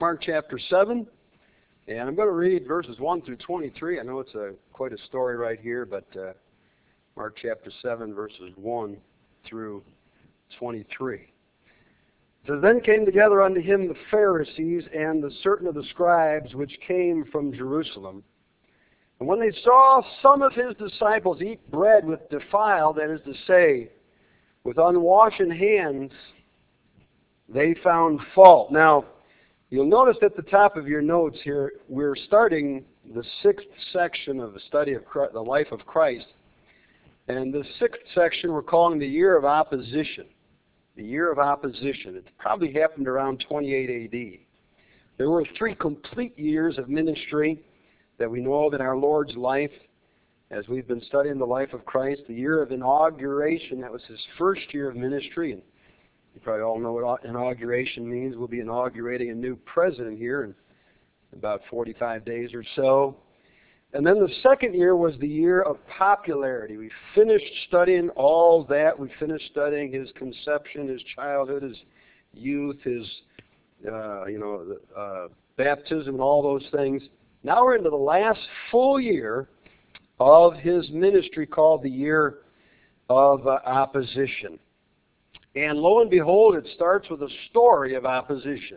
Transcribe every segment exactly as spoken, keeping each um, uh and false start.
Mark chapter seven, and I'm going to read verses one through twenty-three. I know it's a quite a story right here, but uh, Mark chapter seven, verses one through twenty-three. It says, Then came together unto him the Pharisees and the certain of the scribes which came from Jerusalem. And when they saw some of his disciples eat bread with defiled, that is to say, with unwashen hands, they found fault. Now, you'll notice at the top of your notes here, we're starting the sixth section of the study of Christ, the life of Christ. And the sixth section we're calling the year of opposition. The year of opposition. It probably happened around twenty-eight A D. There were three complete years of ministry that we know of in our Lord's life as we've been studying the life of Christ. The year of inauguration, that was his first year of ministry. And you probably all know what inauguration means. We'll be inaugurating a new president here in about forty-five days or so. And then the second year was the year of popularity. We finished studying all that. We finished studying his conception, his childhood, his youth, his uh, you know uh, baptism, and all those things. Now we're into the last full year of his ministry, called the year of uh, opposition. And lo and behold, it starts with a story of opposition.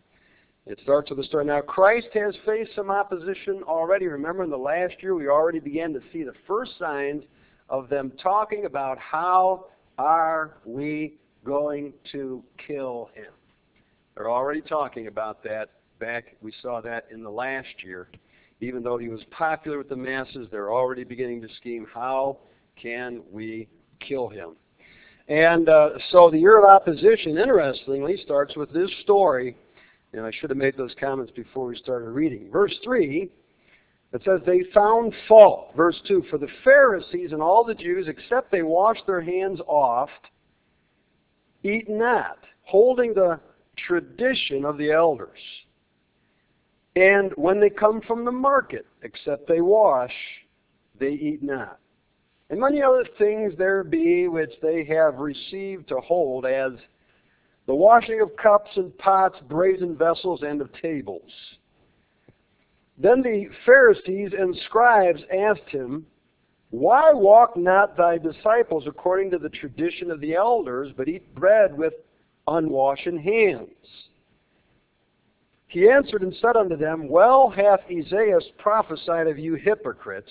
It starts with a story. Now, Christ has faced some opposition already. Remember, in the last year, we already began to see the first signs of them talking about how are we going to kill him. They're already talking about that. Back, we saw that in the last year. Even though he was popular with the masses, they're already beginning to scheme, how can we kill him? And uh, so the year of opposition, interestingly, starts with this story. And I should have made those comments before we started reading. Verse three, it says, they found fault. Verse two, for the Pharisees and all the Jews, except they wash their hands oft, eat not, holding the tradition of the elders. And when they come from the market, except they wash, they eat not. And many other things there be which they have received to hold, as the washing of cups and pots, brazen vessels, and of tables. Then the Pharisees and scribes asked him, Why walk not thy disciples according to the tradition of the elders, but eat bread with unwashen hands? He answered and said unto them, Well hath Isaiah prophesied of you hypocrites,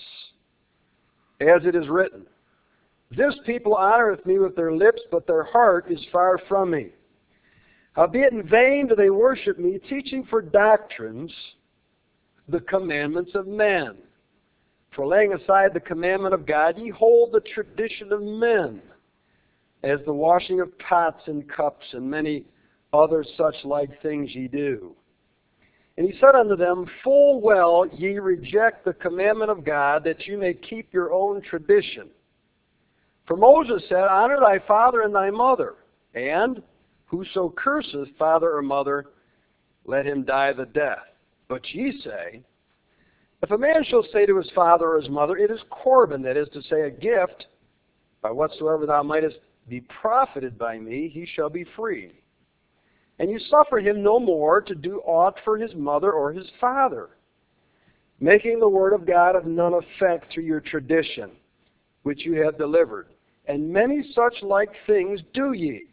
as it is written, This people honoreth me with their lips, but their heart is far from me. Howbeit in vain do they worship me, teaching for doctrines the commandments of men. For laying aside the commandment of God, ye hold the tradition of men, as the washing of pots and cups, and many other such like things ye do. And he said unto them, Full well ye reject the commandment of God, that you may keep your own tradition. For Moses said, Honor thy father and thy mother, and whoso curseth father or mother, let him die the death. But ye say, If a man shall say to his father or his mother, It is Corban, that is to say, a gift, by whatsoever thou mightest be profited by me, he shall be free. And you suffer him no more to do aught for his mother or his father, making the word of God of none effect through your tradition, which you have delivered. And many such like things do ye.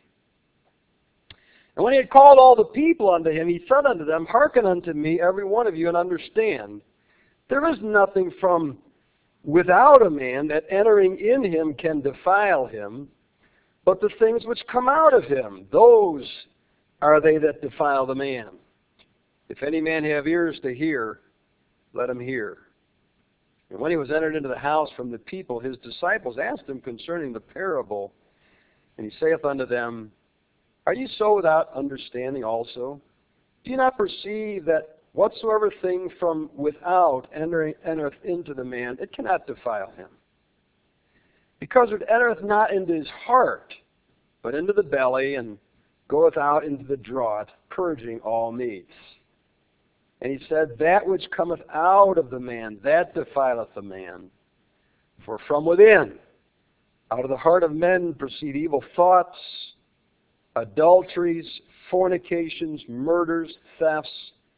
And when he had called all the people unto him, he said unto them, Hearken unto me, every one of you, and understand. There is nothing from without a man that entering in him can defile him, but the things which come out of him, those are they that defile the man. If any man have ears to hear, let him hear. And when he was entered into the house from the people, his disciples asked him concerning the parable. And he saith unto them, Are ye so without understanding also? Do you not perceive that whatsoever thing from without entereth into the man, it cannot defile him? Because it entereth not into his heart, but into the belly, and goeth out into the draught, purging all meats. And he said, That which cometh out of the man, that defileth the man. For from within, out of the heart of men proceed evil thoughts, adulteries, fornications, murders, thefts,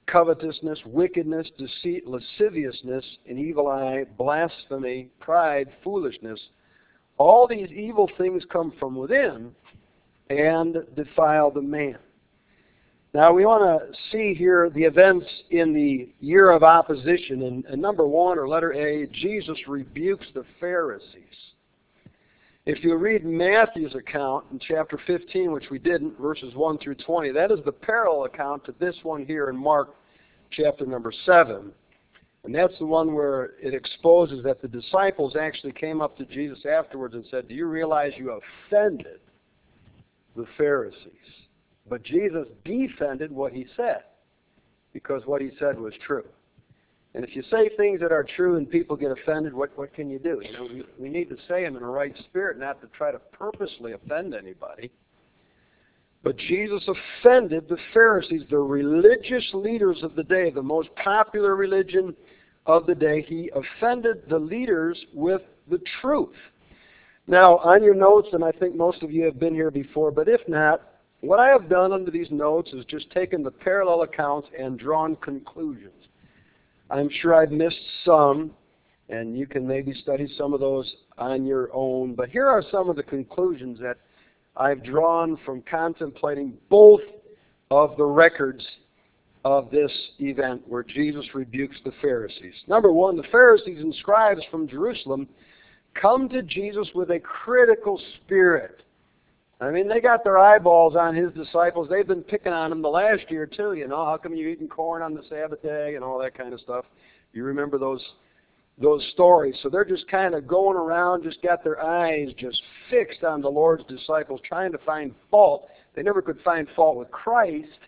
covetousness, wickedness, deceit, lasciviousness, an evil eye, blasphemy, pride, foolishness. All these evil things come from within and defile the man. Now we want to see here the events in the year of opposition. And, and number one, or letter A, Jesus rebukes the Pharisees. If you read Matthew's account in chapter fifteen, which we didn't, verses one through twenty, that is the parallel account to this one here in Mark chapter number seven. And that's the one where it exposes that the disciples actually came up to Jesus afterwards and said, do you realize you offended the Pharisees? But Jesus defended what he said, because what he said was true. And if you say things that are true and people get offended, what, what can you do? You know, we, we need to say them in a right spirit, not to try to purposely offend anybody. But Jesus offended the Pharisees, the religious leaders of the day, the most popular religion of the day. He offended the leaders with the truth. Now, on your notes, and I think most of you have been here before, but if not, what I have done under these notes is just taken the parallel accounts and drawn conclusions. I'm sure I've missed some, and you can maybe study some of those on your own. But here are some of the conclusions that I've drawn from contemplating both of the records of this event where Jesus rebukes the Pharisees. Number one, the Pharisees and scribes from Jerusalem come to Jesus with a critical spirit. I mean, they got their eyeballs on his disciples. They've been picking on him the last year, too. You know, how come you're eating corn on the Sabbath day and all that kind of stuff? You remember those those stories. So they're just kind of going around, just got their eyes just fixed on the Lord's disciples, trying to find fault. They never could find fault with Christ,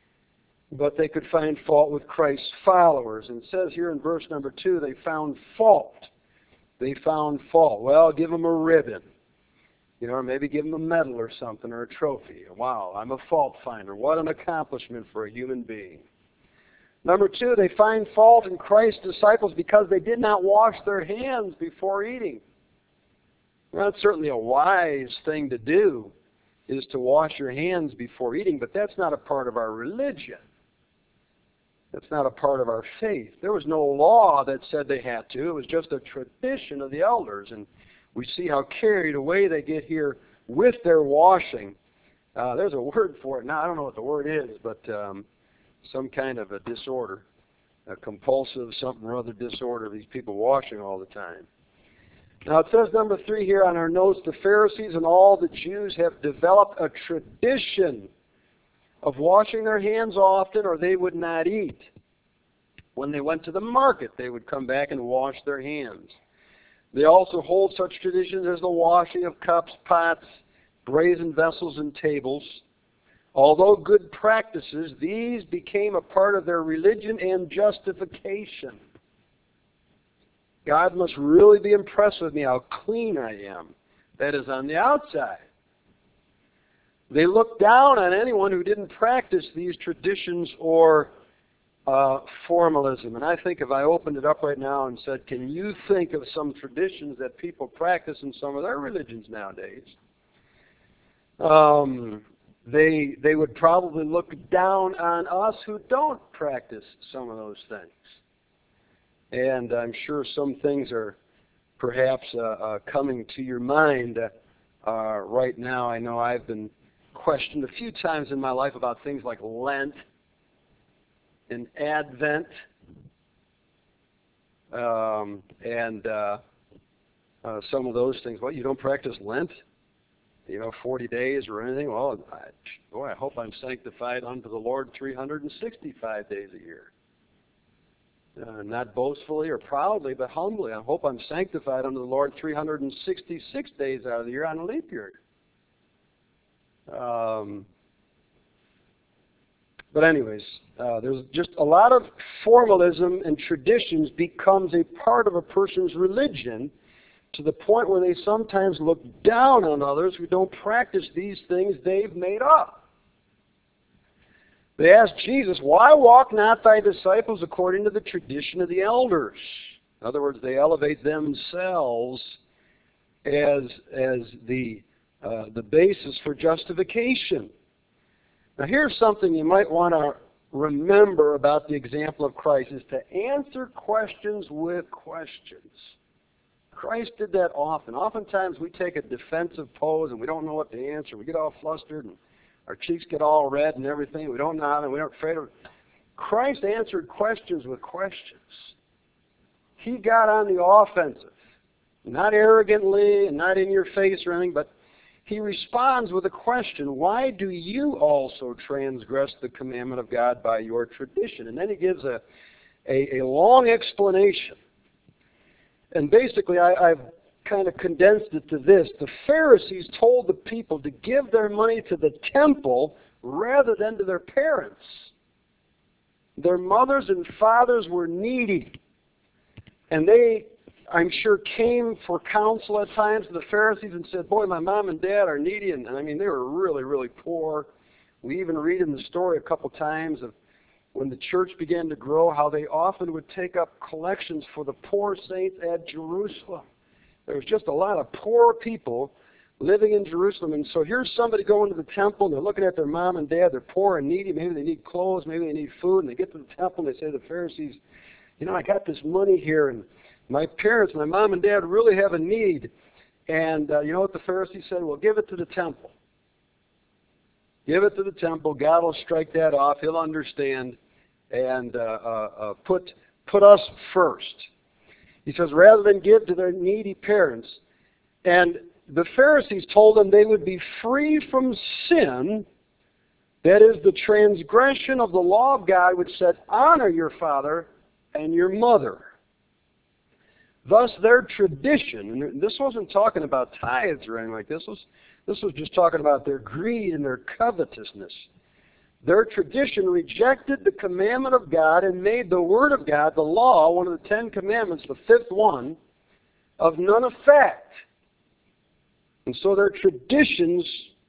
but they could find fault with Christ's followers. And it says here in verse number two, they found fault. They found fault. Well, give them a ribbon. You know, or maybe give them a medal or something, or a trophy. Wow, I'm a fault finder. What an accomplishment for a human being. Number two, they find fault in Christ's disciples because they did not wash their hands before eating. Well, that's certainly a wise thing to do, is to wash your hands before eating, but that's not a part of our religion. That's not a part of our faith. There was no law that said they had to. It was just a tradition of the elders, and we see how carried away they get here with their washing. Uh, there's a word for it. Now, I don't know what the word is, but um, some kind of a disorder, a compulsive something or other disorder, these people washing all the time. Now, it says, number three here on our notes, the Pharisees and all the Jews have developed a tradition of washing their hands often, or they would not eat. When they went to the market, they would come back and wash their hands. They also hold such traditions as the washing of cups, pots, brazen vessels, and tables. Although good practices, these became a part of their religion and justification. God must really be impressed with me how clean I am. That is, on the outside. They looked down on anyone who didn't practice these traditions or Uh, formalism. And I think if I opened it up right now and said, can you think of some traditions that people practice in some of their religions nowadays? Um, they, they would probably look down on us who don't practice some of those things. And I'm sure some things are perhaps uh, uh, coming to your mind uh, right now. I know I've been questioned a few times in my life about things like Lent and Advent, um, and uh, uh, some of those things. Well, you don't practice Lent, you know, forty days or anything? Well, I, boy, I hope I'm sanctified unto the Lord three hundred sixty-five days a year. Uh, not boastfully or proudly, but humbly. I hope I'm sanctified unto the Lord three hundred sixty-six days out of the year on a leap year. Um, But anyways, uh, there's just a lot of formalism and traditions becomes a part of a person's religion to the point where they sometimes look down on others who don't practice these things they've made up. They asked Jesus, why walk not thy disciples according to the tradition of the elders? In other words, they elevate themselves as, as the, uh, the basis for justification. Now here's something you might want to remember about the example of Christ is to answer questions with questions. Christ did that often. Oftentimes we take a defensive pose and we don't know what to answer. We get all flustered and our cheeks get all red and everything. We don't know how, and we aren't afraid of it. Christ answered questions with questions. He got on the offensive. Not arrogantly and not in your face or anything, but he responds with a question. Why do you also transgress the commandment of God by your tradition? And then he gives a, a, a long explanation. And basically, I, I've kind of condensed it to this. The Pharisees told the people to give their money to the temple rather than to their parents. Their mothers and fathers were needy. And they, I'm sure, came for counsel at times to the Pharisees and said, boy, my mom and dad are needy. And, and I mean, they were really, really poor. We even read in the story a couple times of when the church began to grow, how they often would take up collections for the poor saints at Jerusalem. There was just a lot of poor people living in Jerusalem. And so here's somebody going to the temple, and they're looking at their mom and dad. They're poor and needy. Maybe they need clothes. Maybe they need food. And they get to the temple, and they say to the Pharisees, you know, I got this money here, and my parents, my mom and dad really have a need. And uh, you know what the Pharisees said? Well, give it to the temple. Give it to the temple. God will strike that off. He'll understand. And uh, uh, uh, put put us first. He says, rather than give to their needy parents. And the Pharisees told them they would be free from sin. That is, the transgression of the law of God, which said, honor your father and your mother. Thus, their tradition, and this wasn't talking about tithes or anything like this. This was, this was just talking about their greed and their covetousness. Their tradition rejected the commandment of God and made the Word of God, the law, one of the Ten Commandments, the fifth one, of none effect. And so their traditions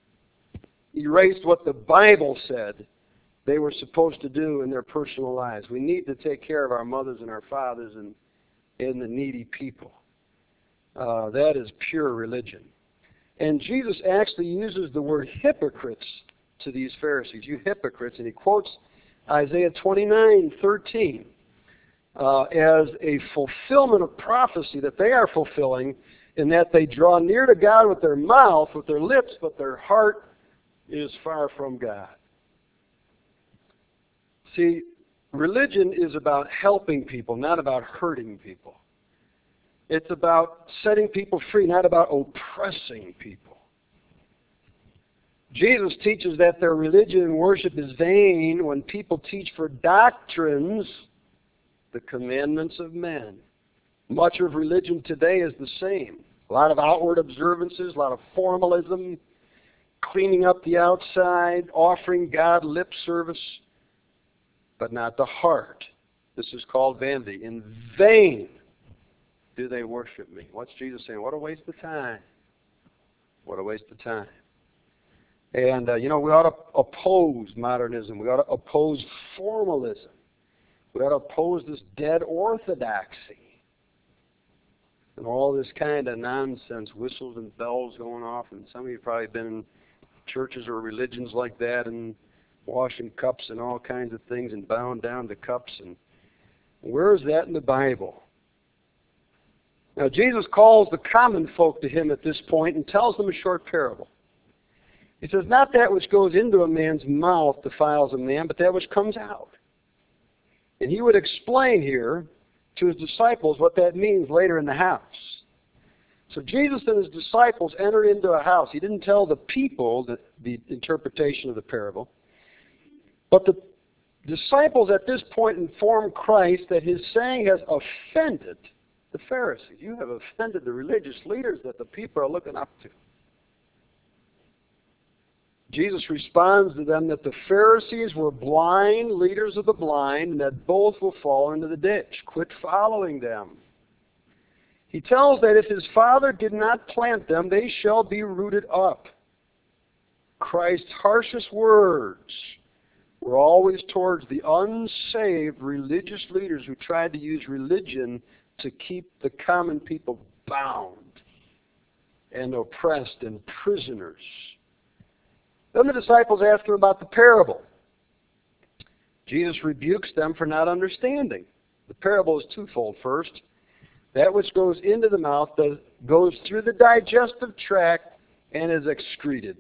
erased what the Bible said they were supposed to do in their personal lives. We need to take care of our mothers and our fathers and, and the needy people. Uh, that is pure religion. And Jesus actually uses the word hypocrites to these Pharisees. You hypocrites. And he quotes Isaiah twenty-nine thirteen uh, as a fulfillment of prophecy that they are fulfilling, in that they draw near to God with their mouth, with their lips, but their heart is far from God. See, religion is about helping people, not about hurting people. It's about setting people free, not about oppressing people. Jesus teaches that their religion and worship is vain when people teach for doctrines the commandments of men. Much of religion today is the same. A lot of outward observances, a lot of formalism, cleaning up the outside, offering God lip service, but not the heart. This is called vanity. In vain do they worship me. What's Jesus saying? What a waste of time. What a waste of time. And, uh, you know, we ought to oppose modernism. We ought to oppose formalism. We ought to oppose this dead orthodoxy. And all this kind of nonsense, whistles and bells going off. And some of you have probably been in churches or religions like that and washing cups and all kinds of things and bowing down to cups. And where is that in the Bible? Now, Jesus calls the common folk to him at this point and tells them a short parable. He says, not that which goes into a man's mouth defiles a man, but that which comes out. And he would explain here to his disciples what that means later in the house. So Jesus and his disciples enter into a house. He didn't tell the people the, the interpretation of the parable. But the disciples at this point inform Christ that his saying has offended the Pharisees. You have offended the religious leaders that the people are looking up to. Jesus responds to them that the Pharisees were blind leaders of the blind, and that both will fall into the ditch. Quit following them. He tells that if his Father did not plant them, they shall be rooted up. Christ's harshest words were always towards the unsaved religious leaders who tried to use religion to keep the common people bound and oppressed and prisoners. Then the disciples asked him about the parable. Jesus rebukes them for not understanding. The parable is twofold. First, that which goes into the mouth does, goes through the digestive tract and is excreted.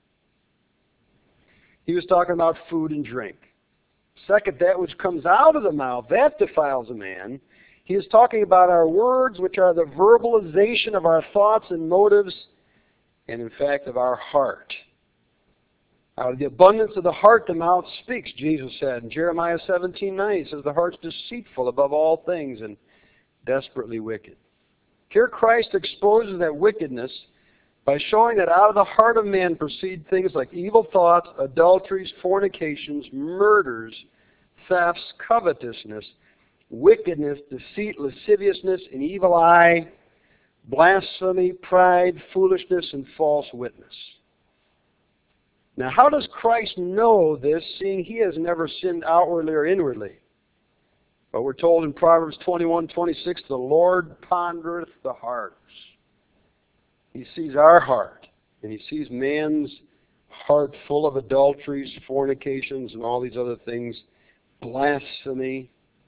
He was talking about food and drink. Second, that which comes out of the mouth, that defiles a man. He is talking about our words, which are the verbalization of our thoughts and motives, and in fact of our heart. Out of the abundance of the heart, the mouth speaks, Jesus said. In Jeremiah seventeen nine, he says, the heart's deceitful above all things and desperately wicked. Here Christ exposes that wickedness by showing that out of the heart of man proceed things like evil thoughts, adulteries, fornications, murders, thefts, covetousness, wickedness, deceit, lasciviousness, an evil eye, blasphemy, pride, foolishness, and false witness. Now, how does Christ know this, seeing he has never sinned outwardly or inwardly? But we're told in Proverbs twenty-one twenty-six, the Lord pondereth the hearts. He sees our heart, and he sees man's heart full of adulteries, fornications, and all these other things, blasphemy.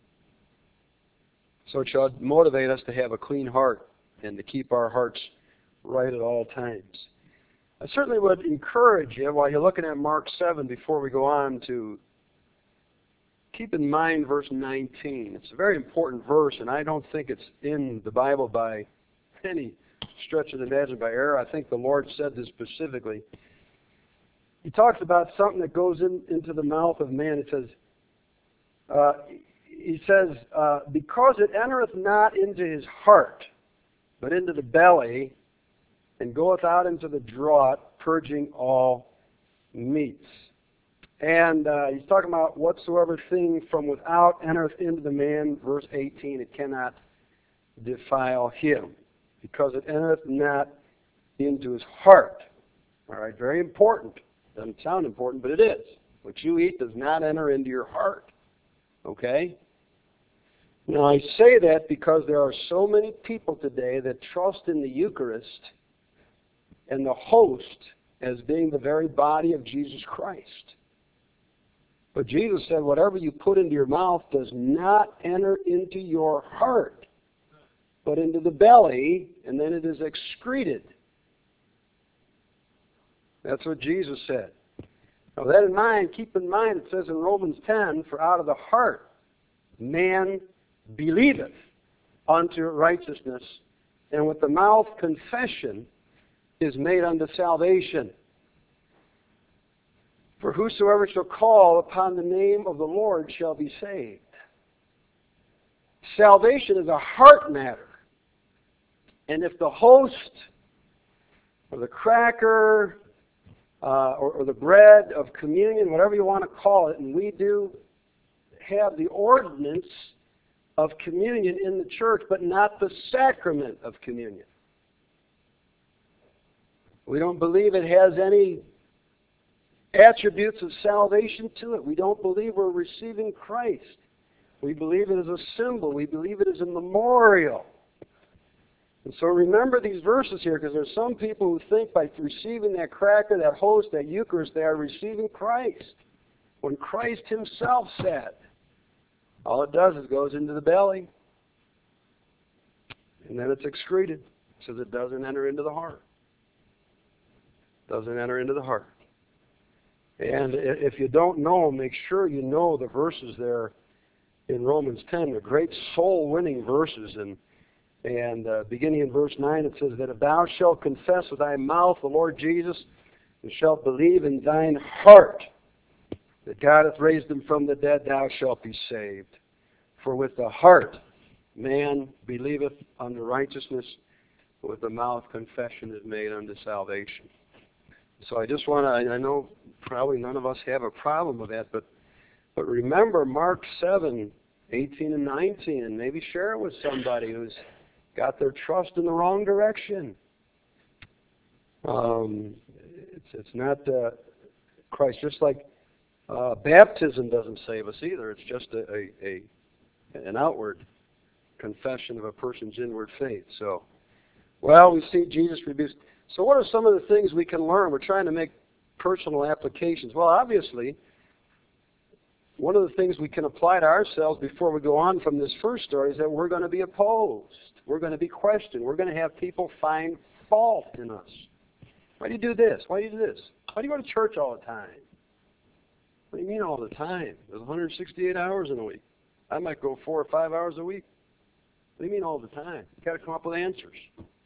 So it should motivate us to have a clean heart and to keep our hearts right at all times. I certainly would encourage you, while you're looking at Mark seven, before we go on, to keep in mind verse nineteen. It's a very important verse, and I don't think it's in the Bible by any stretch of the imagination, by error. I think the Lord said this specifically. He talks about something that goes in, into the mouth of man. It says, uh, he says, uh, because it entereth not into his heart, but into the belly, and goeth out into the draught, purging all meats. And uh, he's talking about whatsoever thing from without entereth into the man, verse eighteen, it cannot defile him, because it entereth not into his heart. All right, very important. Doesn't sound important, but it is. What you eat does not enter into your heart. Okay? Now, I say that because there are so many people today that trust in the Eucharist and the host as being the very body of Jesus Christ. But Jesus said, whatever you put into your mouth does not enter into your heart, but into the belly, and then it is excreted. That's what Jesus said. Now, that in mind, keep in mind, it says in Romans ten, for out of the heart man believeth unto righteousness, and with the mouth confession is made unto salvation. For whosoever shall call upon the name of the Lord shall be saved. Salvation is a heart matter. And if the host, or the cracker, uh, or, or the bread of communion, whatever you want to call it, and we do have the ordinance of communion in the church, but not the sacrament of communion. We don't believe it has any attributes of salvation to it. We don't believe we're receiving Christ. We believe it is a symbol. We believe it is a memorial. And so remember these verses here, because there's some people who think by receiving that cracker, that host, that Eucharist, they are receiving Christ. When Christ himself said, all it does is goes into the belly, and then it's excreted, so that it doesn't enter into the heart. Doesn't enter into the heart. And if you don't know, make sure you know the verses there in Romans ten. They're great soul-winning verses. And, and uh, beginning in verse nine, it says that if thou shalt confess with thy mouth the Lord Jesus, and shalt believe in thine heart that God hath raised him from the dead, thou shalt be saved. For with the heart man believeth unto righteousness, but with the mouth confession is made unto salvation. So I just want to, I know probably none of us have a problem with that, but but remember Mark seven, eighteen and nineteen, and maybe share it with somebody who's got their trust in the wrong direction. Um, it's, it's not uh, Christ, just like uh, baptism doesn't save us either. It's just a, a, a an outward confession of a person's inward faith. So, well, we see Jesus rebukes. So what are some of the things we can learn? We're trying to make personal applications. Well, obviously, one of the things we can apply to ourselves before we go on from this first story is that we're going to be opposed. We're going to be questioned. We're going to have people find fault in us. Why do you do this? Why do you do this? Why do you go to church all the time? What do you mean all the time? There's one hundred sixty-eight hours in a week. I might go four or five hours a week. What do you mean all the time? You got to come up with answers.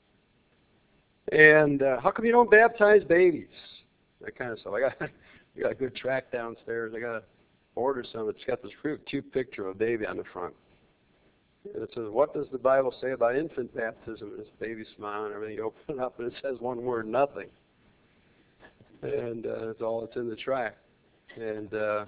And uh, how come you don't baptize babies? That kind of stuff. I got, I got a good track downstairs. I got to order some. It's got this cute, cute picture of a baby on the front. And it says, what does the Bible say about infant baptism? And this baby smiling and everything. You open it up and it says one word, nothing. And uh, that's all that's in the track. And uh,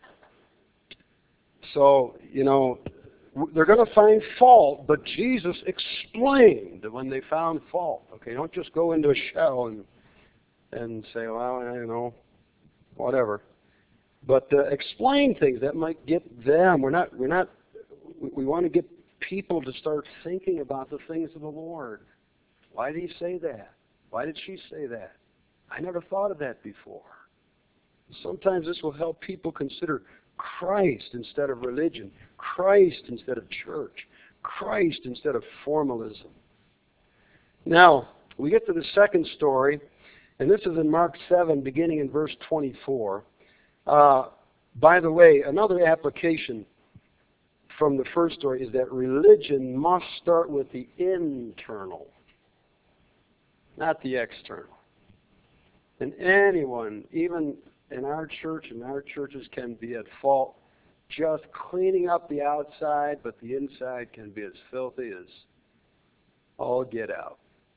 so, you know, they're going to find fault, but Jesus explained when they found fault. Okay, don't just go into a shell and and say, well, you know, whatever. But uh, explain things that might get them. We're not. We're not. We, we want to get people to start thinking about the things of the Lord. Why did he say that? Why did she say that? I never thought of that before. Sometimes this will help people consider Christ instead of religion, Christ instead of church, Christ instead of formalism. Now, we get to the second story, and this is in Mark seven, beginning in verse twenty-four. Uh, by the way, another application from the first story is that religion must start with the internal, not the external. And anyone, even in our church, and our churches can be at fault just cleaning up the outside, but the inside can be as filthy as all get out.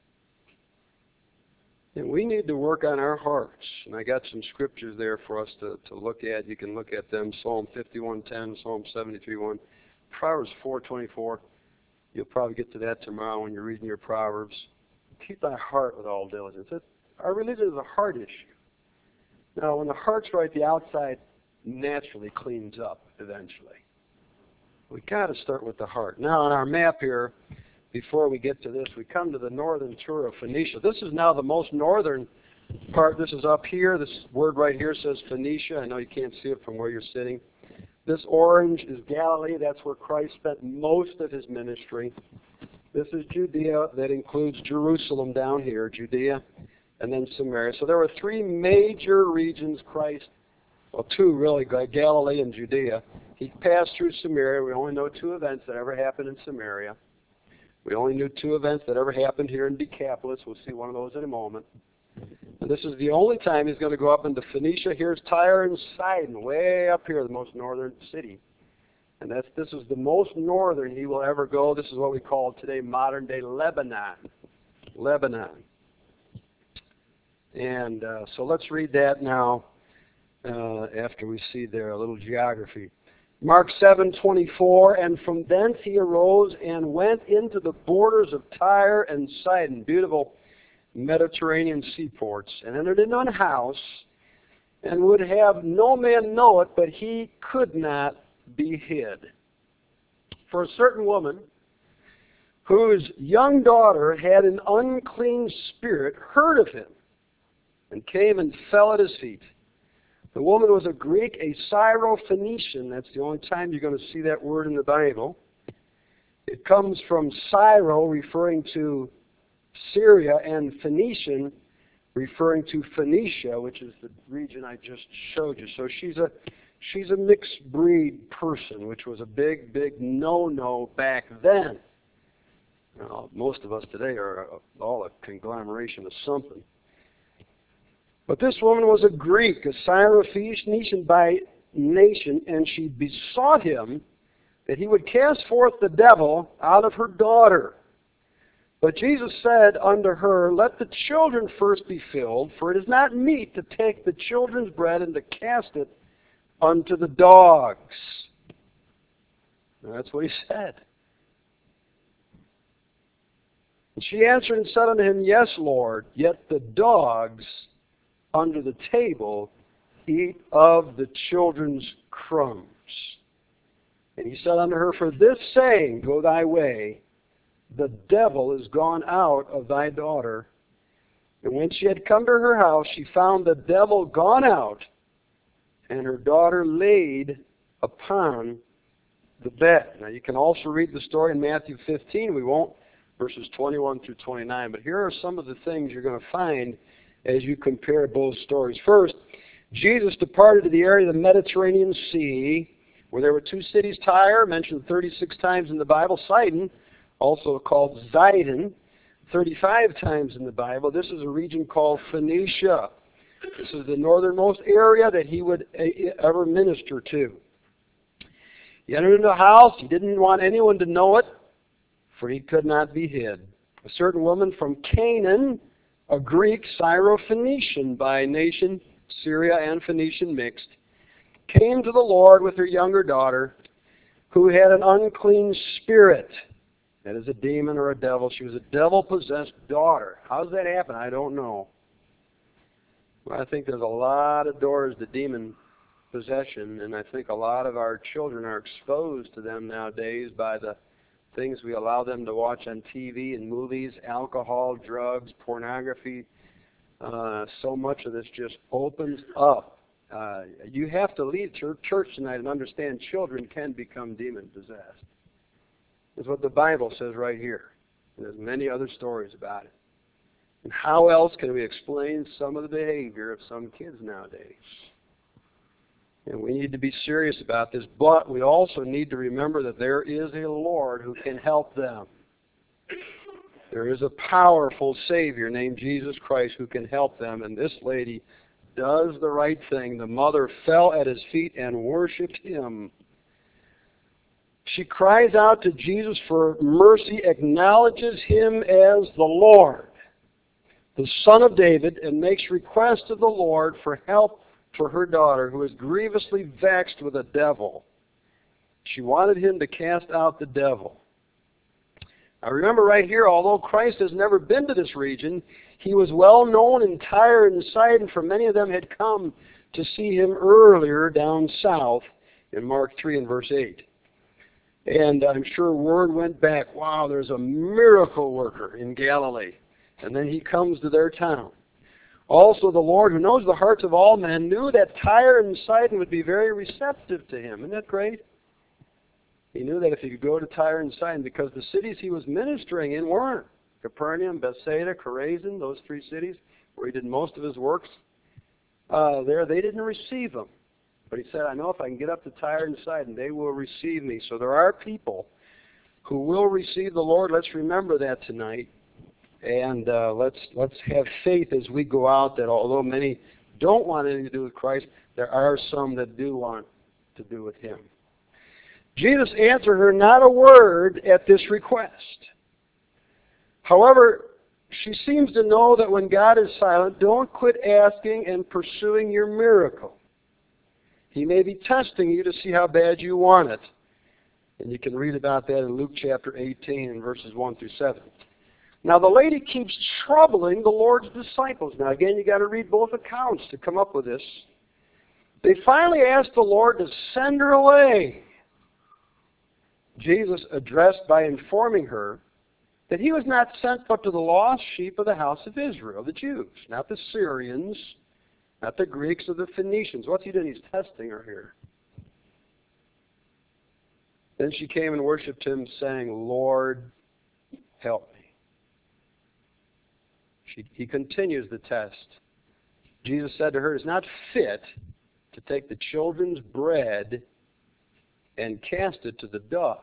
And we need to work on our hearts. And I got some scriptures there for us to, to look at. You can look at them. Psalm fifty-one ten, Psalm seventy-three one, Proverbs four twenty-four. You'll probably get to that tomorrow when you're reading your Proverbs. Keep thy heart with all diligence. It, our religion is a heart issue. Now, when the heart's right, the outside naturally cleans up eventually. We've got to start with the heart. Now, on our map here, before we get to this, we come to the northern tour of Phoenicia. This is now the most northern part. This is up here. This word right here says Phoenicia. I know you can't see it from where you're sitting. This orange is Galilee. That's where Christ spent most of his ministry. This is Judea. That includes Jerusalem down here, Judea, and then Samaria. So there were three major regions Christ, well, two really, Galilee and Judea. He passed through Samaria. We only know two events that ever happened in Samaria. We only knew two events that ever happened here in Decapolis. We'll see one of those in a moment. And this is the only time he's going to go up into Phoenicia. Here's Tyre and Sidon, way up here, the most northern city. And that's this is the most northern he will ever go. This is what we call today modern-day Lebanon. Lebanon. And uh, so let's read that now uh, after we see there a little geography. Mark seven twenty-four, and from thence he arose and went into the borders of Tyre and Sidon, beautiful Mediterranean seaports, and entered into an house, and would have no man know it, but he could not be hid. For a certain woman, whose young daughter had an unclean spirit, heard of him, and came and fell at his feet. The woman was a Greek, a Syro-Phoenician. That's the only time you're going to see that word in the Bible. It comes from Syro, referring to Syria, and Phoenician, referring to Phoenicia, which is the region I just showed you. So she's a she's a mixed breed person, which was a big, big no-no back then. Now, most of us today are all a conglomeration of something. But this woman was a Greek, a Syro-Phoenician by nation, and she besought him that he would cast forth the devil out of her daughter. But Jesus said unto her, let the children first be filled, for it is not meet to take the children's bread and to cast it unto the dogs. And that's what he said. And she answered and said unto him, yes, Lord, yet the dogs under the table eat of the children's crumbs. And he said unto her, for this saying, go thy way, the devil is gone out of thy daughter. And when she had come to her house, she found the devil gone out, and her daughter laid upon the bed. Now you can also read the story in Matthew fifteen. We won't, verses twenty-one through twenty-nine. But here are some of the things you're going to find as you compare both stories. First, Jesus departed to the area of the Mediterranean Sea, where there were two cities, Tyre, mentioned thirty-six times in the Bible, Sidon, also called Zidon, thirty-five times in the Bible. This is a region called Phoenicia. This is the northernmost area that he would ever minister to. He entered into a house. He didn't want anyone to know it, for he could not be hid. A certain woman from Canaan, a Greek, Syro-Phoenician by nation, Syria and Phoenician mixed, came to the Lord with her younger daughter, who had an unclean spirit. That is a demon or a devil. She was a devil-possessed daughter. How does that happen? I don't know. Well, I think there's a lot of doors to demon possession, and I think a lot of our children are exposed to them nowadays by the things we allow them to watch on T V and movies, alcohol, drugs, pornography. Uh, so much of this just opens up. Uh, you have to leave church tonight and understand children can become demon-possessed. That's what the Bible says right here. And there's many other stories about it. And how else can we explain some of the behavior of some kids nowadays? And we need to be serious about this, but we also need to remember that there is a Lord who can help them. There is a powerful Savior named Jesus Christ who can help them, and this lady does the right thing. The mother fell at his feet and worshipped him. She cries out to Jesus for mercy, acknowledges him as the Lord, the Son of David, and makes request of the Lord for help for her daughter, who is grievously vexed with a devil. She wanted him to cast out the devil. Now remember right here, although Christ has never been to this region, he was well known in Tyre and Sidon, for many of them had come to see him earlier down south in Mark three and verse eight. And I'm sure word went back, wow, there's a miracle worker in Galilee. And then he comes to their town. Also, the Lord, who knows the hearts of all men, knew that Tyre and Sidon would be very receptive to him. Isn't that great? He knew that if he could go to Tyre and Sidon, because the cities he was ministering in weren't. Capernaum, Bethsaida, Chorazin, those three cities where he did most of his works, uh, there they didn't receive him. But he said, I know if I can get up to Tyre and Sidon, they will receive me. So there are people who will receive the Lord. Let's remember that tonight. And uh, let's let's have faith as we go out that although many don't want anything to do with Christ, there are some that do want to do with him. Jesus answered her not a word at this request. However, she seems to know that when God is silent, don't quit asking and pursuing your miracle. He may be testing you to see how bad you want it. And you can read about that in Luke chapter eighteen and verses one through seven. Now the lady keeps troubling the Lord's disciples. Now again, you got to read both accounts to come up with this. They finally asked the Lord to send her away. Jesus addressed by informing her that he was not sent but to the lost sheep of the house of Israel, the Jews, not the Syrians, not the Greeks or the Phoenicians. What's he doing? He's testing her here. Then she came and worshipped him, saying, Lord, help me. She, he continues the test. Jesus said to her, it is not fit to take the children's bread and cast it to the dogs.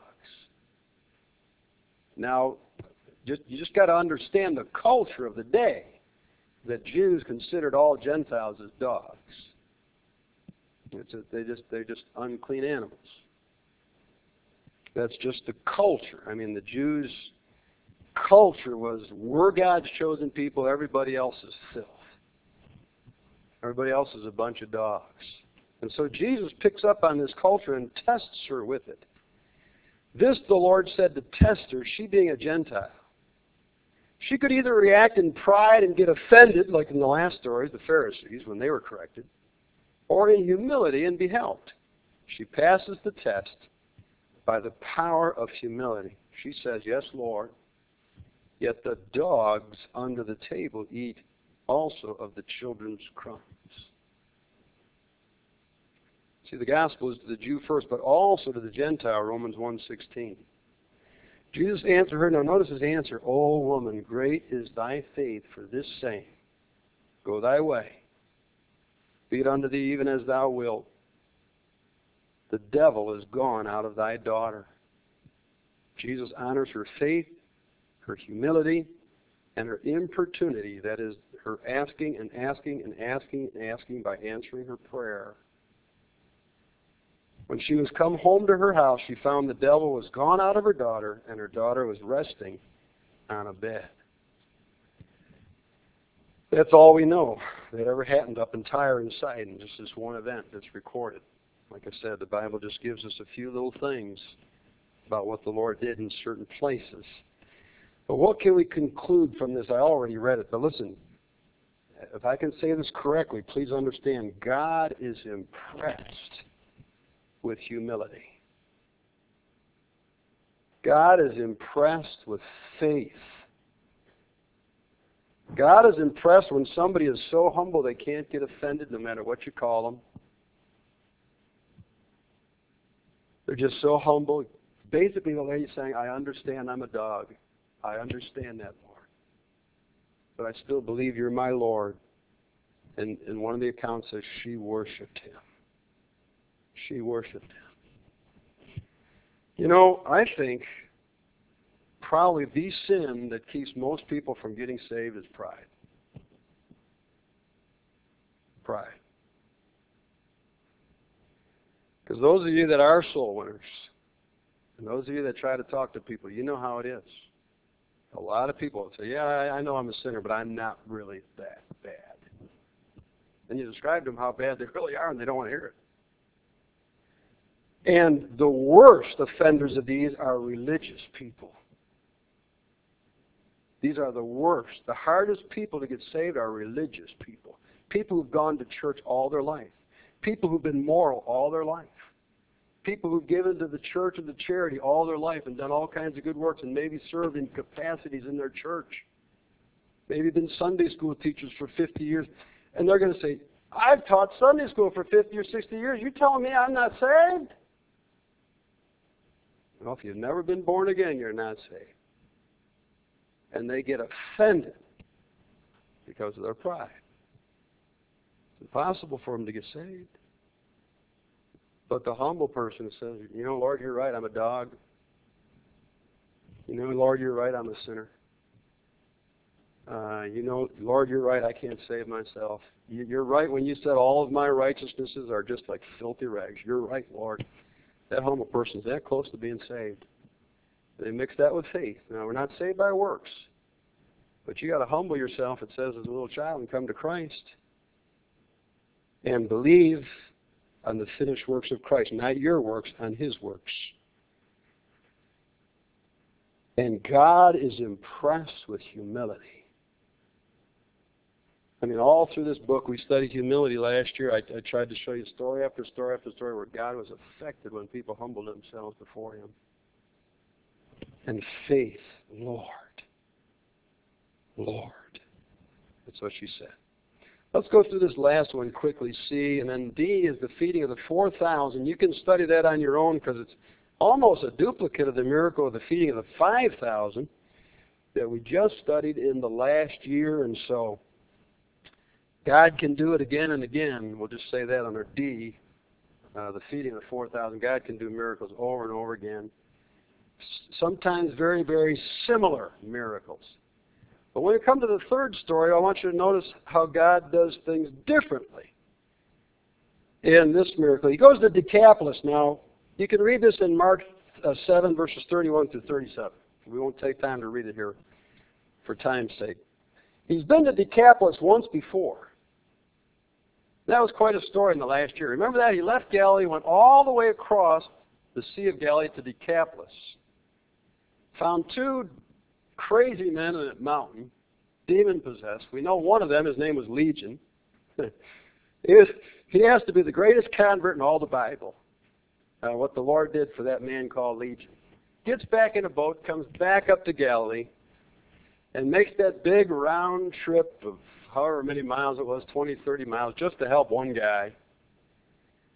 Now, just, you just got to understand the culture of the day, that Jews considered all Gentiles as dogs. It's a, they just, they're just unclean animals. That's just the culture. I mean, the Jews' culture was, we're God's chosen people, everybody else is filth. Everybody else is a bunch of dogs. And so Jesus picks up on this culture and tests her with it. This, the Lord said, to test her, she being a Gentile. She could either react in pride and get offended, like in the last stories, the Pharisees, when they were corrected, or in humility and be helped. She passes the test by the power of humility. She says, yes, Lord, yet the dogs under the table eat also of the children's crumbs. See, the gospel is to the Jew first, but also to the Gentile, Romans one sixteen. Jesus answered her. Now notice his answer. O woman, great is thy faith for this same. Go thy way. Be it unto thee even as thou wilt. The devil is gone out of thy daughter. Jesus honors her faith, her humility, and her importunity. That is, her asking and asking and asking and asking by answering her prayer. When she was come home to her house, she found the devil was gone out of her daughter, and her daughter was resting on a bed. That's all we know that ever happened up in Tyre and Sidon, just this one event that's recorded. Like I said, the Bible just gives us a few little things about what the Lord did in certain places. But what can we conclude from this? I already read it, but listen, if I can say this correctly, please understand, God is impressed with humility. God is impressed with faith. God is impressed when somebody is so humble they can't get offended no matter what you call them. They're just so humble. Basically, the lady's saying, I understand I'm a dog. I understand that, Lord. But I still believe you're my Lord. And, and one of the accounts says she worshipped him. She worshipped him. You know, I think probably the sin that keeps most people from getting saved is pride. Pride. Because those of you that are soul winners, and those of you that try to talk to people, you know how it is. A lot of people say, yeah, I know I'm a sinner, but I'm not really that bad. And you describe to them how bad they really are, and they don't want to hear it. And the worst offenders of these are religious people. These are the worst. The hardest people to get saved are religious people. People who've gone to church all their life. People who've been moral all their life. People who've given to the church and the charity all their life and done all kinds of good works and maybe served in capacities in their church. Maybe been Sunday school teachers for fifty years. And they're going to say, I've taught Sunday school for fifty or sixty years. You're telling me I'm not saved? Well, if you've never been born again, you're not saved. And they get offended because of their pride. It's impossible for them to get saved. But the humble person says, you know, Lord, you're right, I'm a dog. You know, Lord, you're right, I'm a sinner. Uh, you know, Lord, you're right, I can't save myself. You're right when you said all of my righteousnesses are just like filthy rags. You're right, Lord. That humble person is that close to being saved. They mix that with faith. Now, we're not saved by works. But you got to humble yourself, it says, as a little child and come to Christ. And believe on the finished works of Christ. Not your works, on his works. And God is impressed with humility. I mean, all through this book, we studied humility last year. I, I tried to show you story after story after story where God was affected when people humbled themselves before him. And faith, Lord. Lord. That's what she said. Let's go through this last one quickly, C, and then D is the feeding of the four thousand. You can study that on your own because it's almost a duplicate of the miracle of the feeding of the five thousand that we just studied in the last year, and so God can do it again and again. We'll just say that under D, uh, the feeding of the four thousand. God can do miracles over and over again. S- sometimes very, very similar miracles. But when it comes to the third story, I want you to notice how God does things differently in this miracle. He goes to Decapolis. Now, you can read this in Mark uh, seven, verses thirty-one through thirty-seven. We won't take time to read it here for time's sake. He's been to Decapolis once before. That was quite a story in the last year. Remember that? He left Galilee, went all the way across the Sea of Galilee to Decapolis. Found two crazy men in a mountain, demon-possessed. We know one of them, his name was Legion. he, was, he has to be the greatest convert in all the Bible. Uh, what the Lord did for that man called Legion. Gets back in a boat, comes back up to Galilee, and makes that big round trip of however many miles it was, twenty, thirty miles, just to help one guy.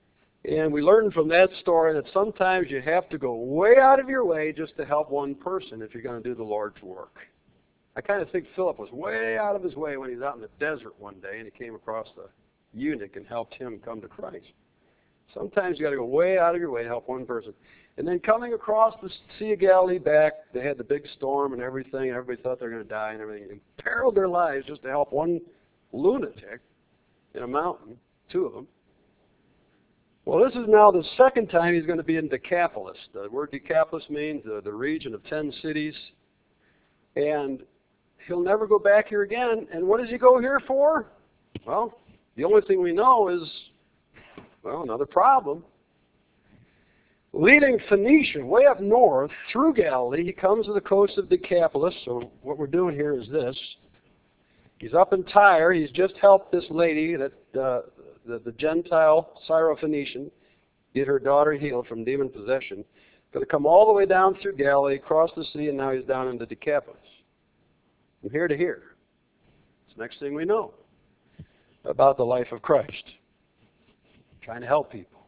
And we learned from that story that sometimes you have to go way out of your way just to help one person if you're going to do the Lord's work. I kind of think Philip was way out of his way when he was out in the desert one day and he came across the eunuch and helped him come to Christ. Sometimes you got to go way out of your way to help one person. And then coming across the Sea of Galilee back, they had the big storm and everything, and everybody thought they were going to die and everything. They imperiled their lives just to help one lunatic in a mountain, two of them. Well, this is now the second time he's going to be in Decapolis. The word Decapolis means the, the region of ten cities. And he'll never go back here again. And what does he go here for? Well, the only thing we know is, well, another problem. Leaving Phoenicia, way up north, through Galilee, he comes to the coast of Decapolis. So what we're doing here is this. He's up in Tyre. He's just helped this lady, that uh, the, the Gentile Syrophoenician, get her daughter healed from demon possession. Going to come all the way down through Galilee, across the sea, and now he's down into Decapolis. From here to here. It's the next thing we know about the life of Christ. Trying to help people.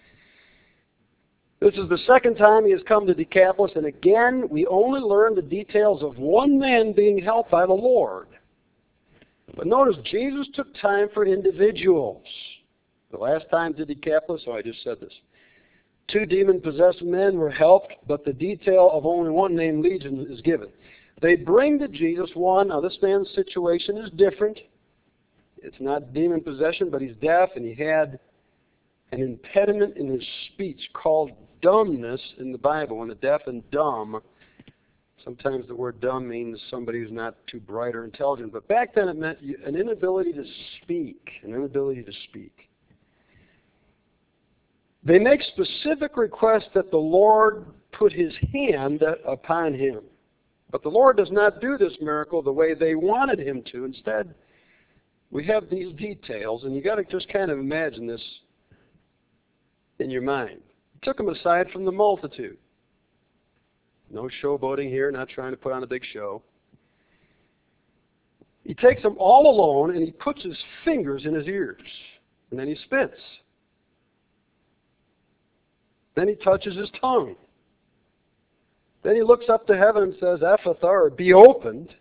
This is the second time he has come to Decapolis, and again, we only learn the details of one man being helped by the Lord. But notice, Jesus took time for individuals. The last time to Decapolis, oh, I just said this. Two demon-possessed men were helped, but the detail of only one named Legion is given. They bring to Jesus one. Now, this man's situation is different. It's not demon possession, but he's deaf, and he had an impediment in his speech called dumbness in the Bible. When the deaf and dumb, sometimes the word dumb means somebody who's not too bright or intelligent, but back then it meant an inability to speak, an inability to speak. They make specific requests that the Lord put his hand upon him. But the Lord does not do this miracle the way they wanted him to. Instead, we have these details, and you've got to just kind of imagine this in your mind. He took him aside from the multitude. No showboating here, not trying to put on a big show. He takes them all alone, and he puts his fingers in his ears, and then he spits. Then he touches his tongue. Then he looks up to heaven and says, Ephphatha, or be opened.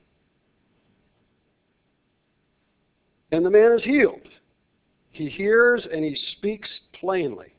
And the man is healed. He hears and he speaks plainly.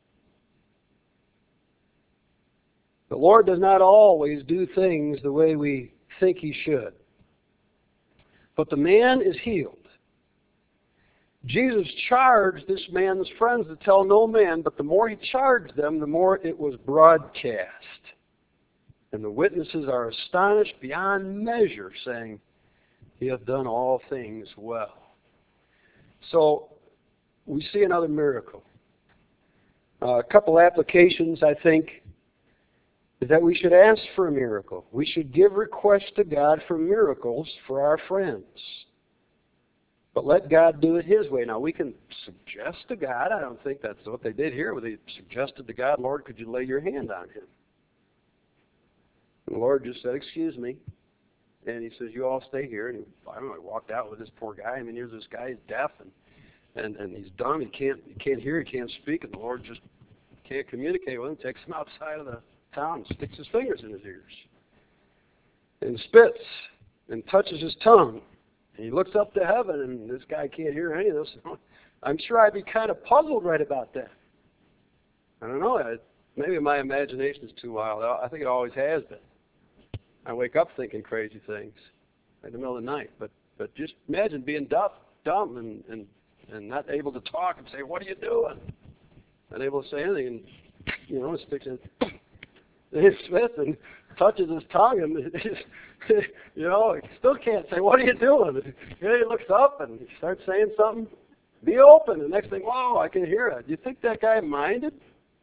The Lord does not always do things the way we think he should. But the man is healed. Jesus charged this man's friends to tell no man, but the more he charged them, the more it was broadcast. And the witnesses are astonished beyond measure, saying, he hath done all things well. So, we see another miracle. Uh, a couple applications, I think, is that we should ask for a miracle. We should give requests to God for miracles for our friends. But let God do it his way. Now, we can suggest to God. I don't think that's what they did here. They suggested to God, Lord, could you lay your hand on him? And the Lord just said, excuse me. And he says, you all stay here. And he, I don't know, he walked out with this poor guy. I mean, here's this guy, he's deaf, and, and, and he's dumb. He can't, he can't hear, he can't speak. And the Lord just can't communicate with him, takes him outside of the town and sticks his fingers in his ears. And spits and touches his tongue. And he looks up to heaven, and this guy can't hear any of this. I'm sure I'd be kind of puzzled right about that. I don't know. I, maybe my imagination is too wild. I think it always has been. I wake up thinking crazy things in the middle of the night. But but just imagine being deaf, dumb, and, and, and not able to talk and say, what are you doing? Not able to say anything. And, you know, sticks in his Smith and touches his tongue, and you know, he still can't say, what are you doing? And he looks up and he starts saying something. Be open. The next thing, whoa, I can hear it. Do you think that guy minded?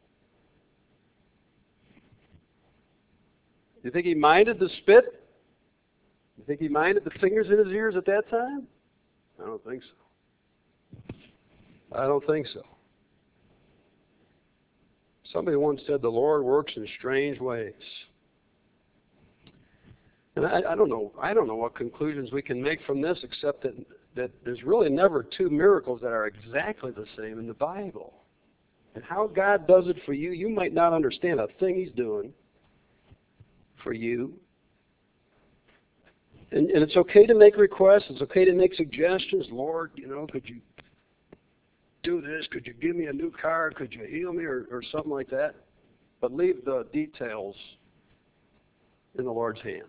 Do you think he minded the spit? Do you think he minded the fingers in his ears at that time? I don't think so. I don't think so. Somebody once said the Lord works in strange ways. And I, I don't know. I don't know what conclusions we can make from this, except that that there's really never two miracles that are exactly the same in the Bible. And how God does it for you, you might not understand a thing He's doing for you. And, and it's okay to make requests. It's okay to make suggestions. Lord, you know, could you do this? Could you give me a new car? Could you heal me or, or something like that? But leave the details in the Lord's hands.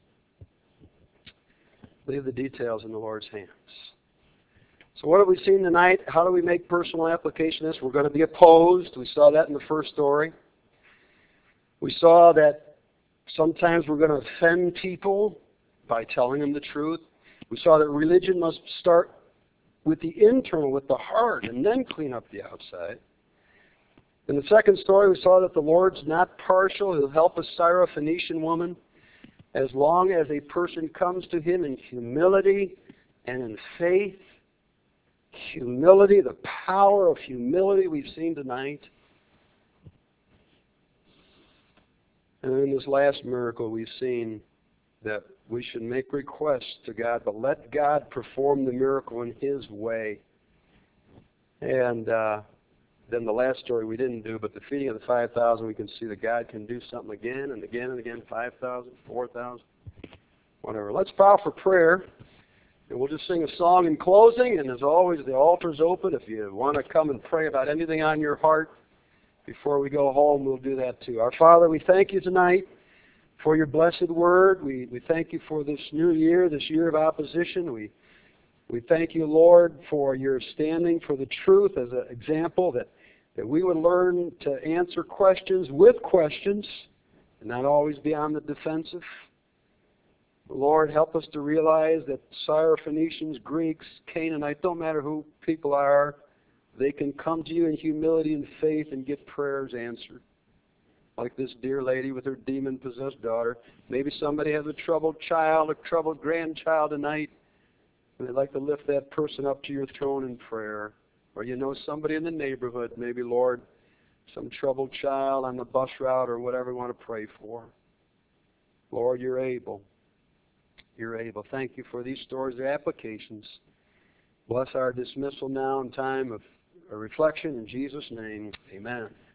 Leave the details in the Lord's hands. So what have we seen tonight? How do we make personal application of this? We're going to be opposed. We saw that in the first story. We saw that sometimes we're going to offend people by telling them the truth. We saw that religion must start with the internal, with the heart, and then clean up the outside. In the second story, we saw that the Lord's not partial. He'll help a Syrophoenician woman as long as a person comes to Him in humility and in faith. Humility, the power of humility we've seen tonight. And in this last miracle, we've seen that we should make requests to God, but let God perform the miracle in His way. And uh, then the last story we didn't do, but the feeding of the five thousand, we can see that God can do something again and again and again, five thousand, four thousand, whatever. Let's bow for prayer. And we'll just sing a song in closing, and as always, the altar's open. If you want to come and pray about anything on your heart before we go home, we'll do that too. Our Father, we thank You tonight for Your blessed word. We, we thank You for this new year, this year of opposition. We, we thank You, Lord, for Your standing for the truth as an example, that, that we would learn to answer questions with questions and not always be on the defensive. Lord, help us to realize that Syrophoenicians, Greeks, Canaanites, don't matter who people are, they can come to You in humility and faith and get prayers answered. Like this dear lady with her demon-possessed daughter. Maybe somebody has a troubled child, a troubled grandchild tonight, and they'd like to lift that person up to Your throne in prayer. Or you know somebody in the neighborhood, maybe, Lord, some troubled child on the bus route or whatever you want to pray for. Lord, You're able. You're able. Thank You for these stories, their applications. Bless our dismissal now in time of reflection. In Jesus' name, amen.